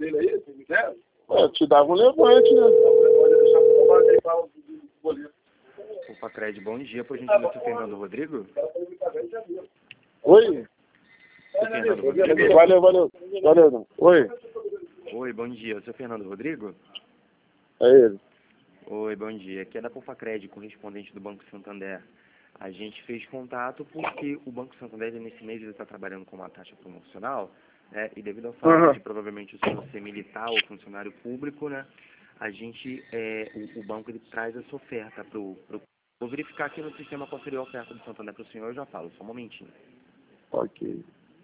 dele aí, se quiser. Te dava um levante, né? Pode deixar para tomar aí para o boleto. O Facred, bom dia, por gentileza, seu Fernando Rodrigo. Oi? Seu Fernando Rodrigo. Valeu. Oi? Oi, bom dia, seu Fernando Rodrigo. É ele. Oi, bom dia. Aqui é da Pofacred, correspondente do Banco Santander. A gente fez contato porque o Banco Santander, nesse mês, ele está trabalhando com uma taxa promocional, né? E devido ao fato de provavelmente o senhor ser militar ou funcionário público, né? A gente, o banco, ele traz essa oferta Vou verificar aqui no sistema qual seria a oferta do Santander para o senhor, eu já falo, só um momentinho. Ok.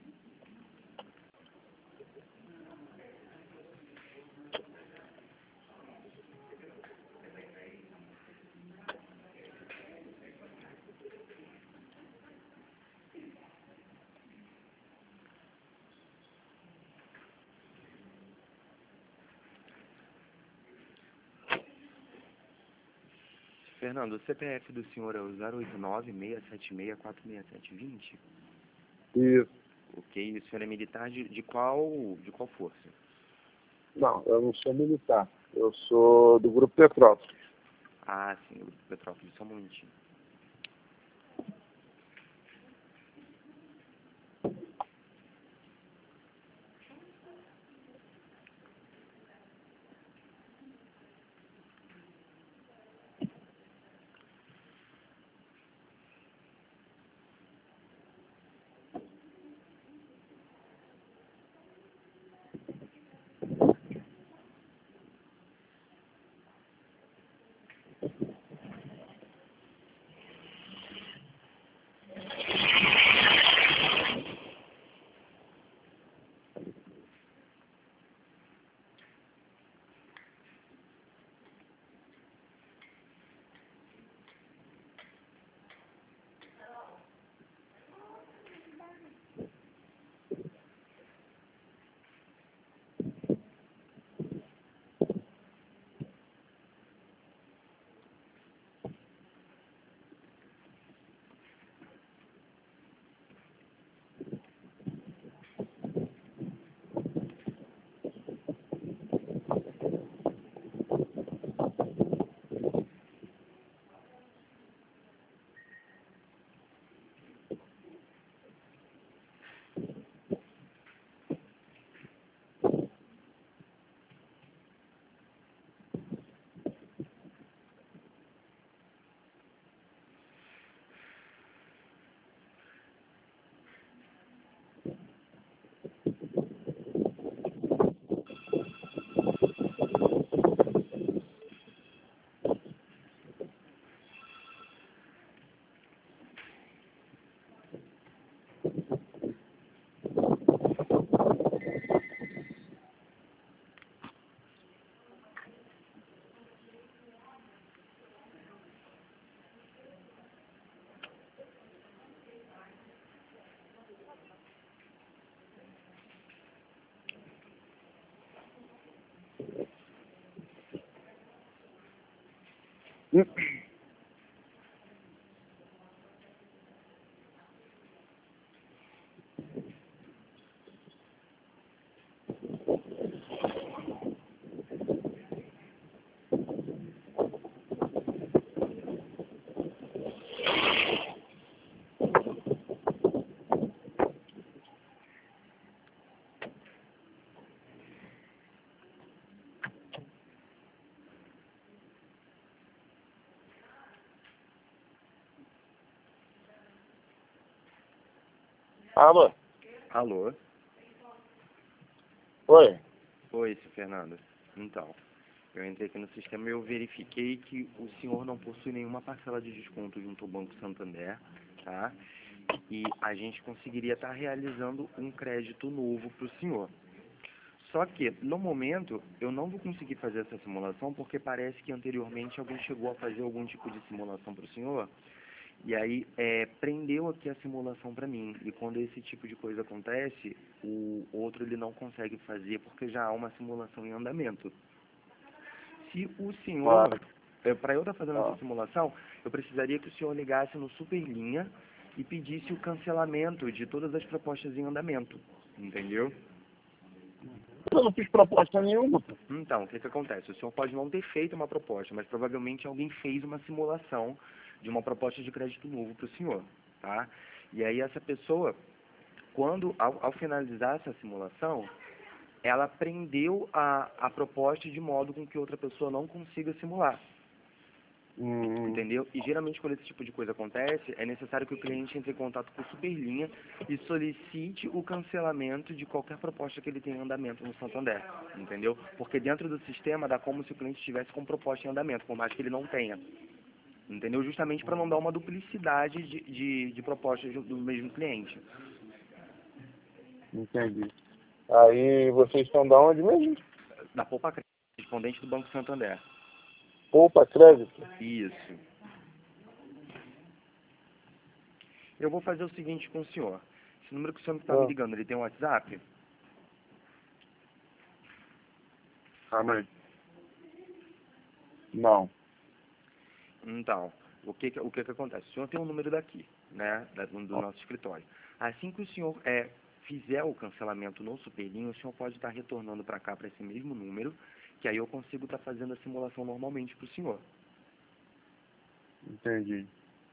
Fernando, o CPF do senhor é o 089-676-46720? Isso. Ok, o senhor é militar de qual força? Não, eu não sou militar. Eu sou do Grupo Petrópolis. Ah, sim, o Petrópolis, só um momentinho. Alô? Alô? Oi? Oi, seu Fernando. Então, eu entrei aqui no sistema e eu verifiquei que o senhor não possui nenhuma parcela de desconto junto ao Banco Santander, tá? E a gente conseguiria estar realizando um crédito novo para o senhor. Só que, no momento, eu não vou conseguir fazer essa simulação porque parece que anteriormente alguém chegou a fazer algum tipo de simulação para o senhor e aí prendeu aqui a simulação para mim. E quando esse tipo de coisa acontece, o outro ele não consegue fazer porque já há uma simulação em andamento. Se o senhor, para eu estar fazendo essa simulação, eu precisaria que o senhor ligasse no Superlinha e pedisse o cancelamento de todas as propostas em andamento, entendeu? Eu não fiz proposta nenhuma, pô. Então, o que que acontece? O senhor pode não ter feito uma proposta, mas provavelmente alguém fez uma simulação de uma proposta de crédito novo para o senhor, tá? E aí essa pessoa, ao finalizar essa simulação, ela prendeu a proposta de modo com que outra pessoa não consiga simular. Entendeu? E geralmente quando esse tipo de coisa acontece, é necessário que o cliente entre em contato com o Superlinha e solicite o cancelamento de qualquer proposta que ele tenha em andamento no Santander, entendeu? Porque dentro do sistema dá como se o cliente estivesse com proposta em andamento, por mais que ele não tenha, entendeu? Justamente para não dar uma duplicidade de propostas do mesmo cliente. Entendi. Aí vocês estão da onde mesmo? Da Poupa Crédito, respondente do Banco Santander. Poupa Crédito? Isso. Eu vou fazer o seguinte com o senhor. Esse número que o senhor está me ligando, ele tem um WhatsApp? Calma aí. Não. Então, o que acontece? O senhor tem um número daqui, né, do nosso escritório. Assim que o senhor fizer o cancelamento no Superlinha, o senhor pode estar retornando para cá, para esse mesmo número, que aí eu consigo estar fazendo a simulação normalmente para o senhor. Entendi.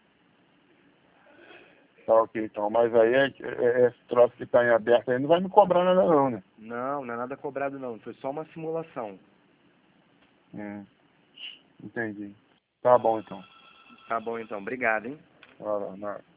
Tá ok, então. Mas aí esse troço que tá em aberto aí não vai me cobrar nada não, né? Não, não é nada cobrado não, foi só uma simulação. Entendi. Tá bom então. Tá bom então, obrigado, hein? Vai lá, nada.